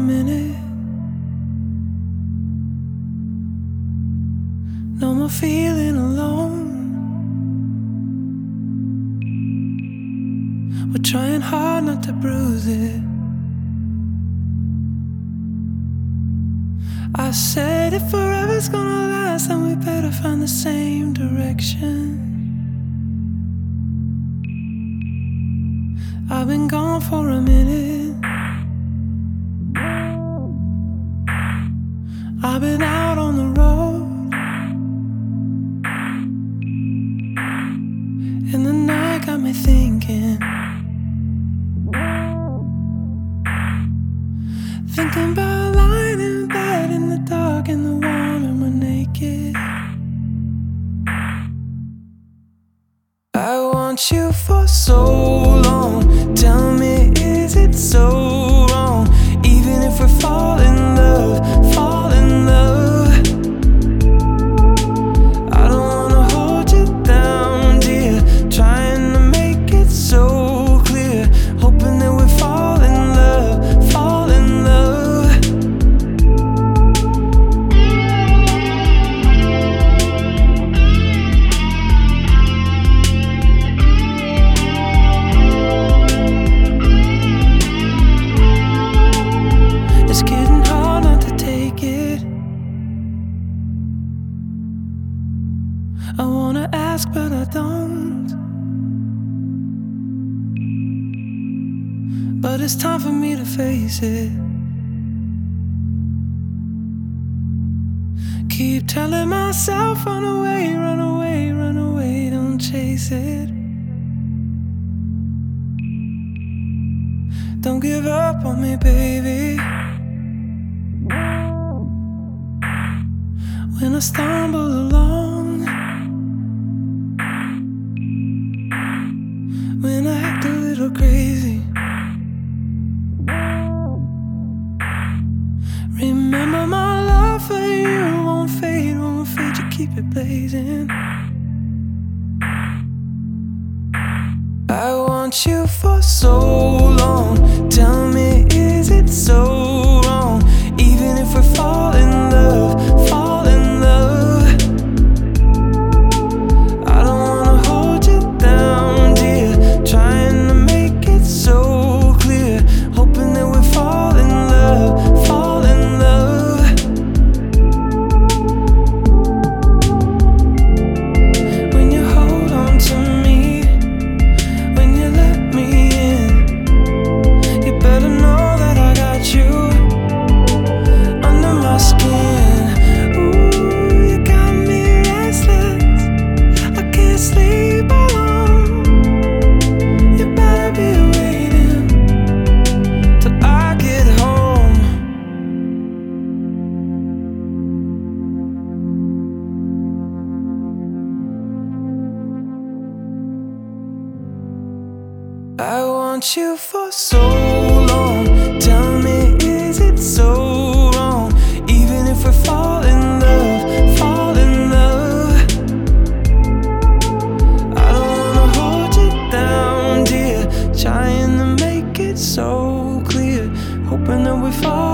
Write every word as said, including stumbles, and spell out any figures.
minute. No more feeling alone. We're trying hard not to bruise it. I said if forever's gonna last, then we better find the same direction. I've been gone for a minute. I've been out on the road, and the night got me thinking. Thinking about lying in bed in the dark in the warm and we're naked. I want you for so long. Tell me, is it so wrong? Even if we fall in love, fall in love. I don't wanna hold you down, dear. Trying to make it so clear. Hoping that we fall in love, fall in love. It's getting hard not to take it. I wanna ask, but I don't. But it's time for me to face it. Keep telling myself, run away, run away, run away, don't chase it. Don't give up on me, baby. When I stumble along, when I act a little crazy, remember my love for you won't fade, won't fade, you keep it blazing. I want you for so long. Tell me, is it so wrong? Even if we fall in love, fall in love. I don't wanna hold you down, dear. Trying to make it so clear. Hoping that we fall in love, fall in love. When you hold on to me, when you let me in, you better know that I got you under my skin. Ooh, you got me restless, I can't sleep alone. You better be waiting till I get home. I want you for so long. Tell me, is it so wrong? Even if we fall in love, fall in love. I don't wanna hold you down, dear. Trying to make it so clear. Hoping that we fall